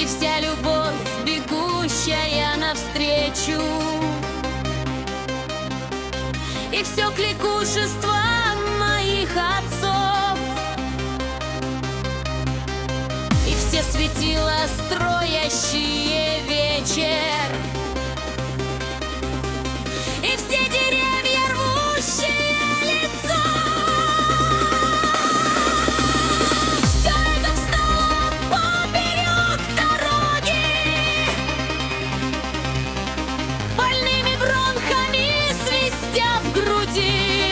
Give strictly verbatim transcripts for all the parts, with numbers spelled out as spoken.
вся любовь, бегущая навстречу, и все кликушество моих отцов, и все светила, строящие вечер, и все деревья, рвущие лицо. Все это встало поперек дороги, больными бронхами свистя в груди.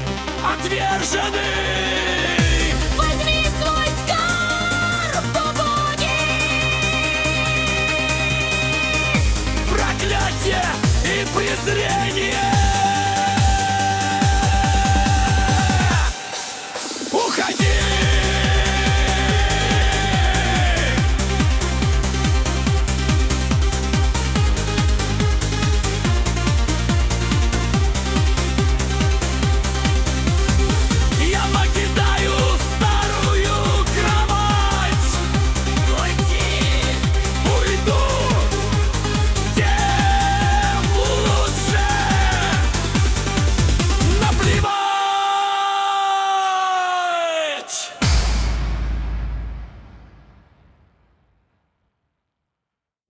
Отверженный! Возьми свой скарб, о боги! Проклятие и презрение!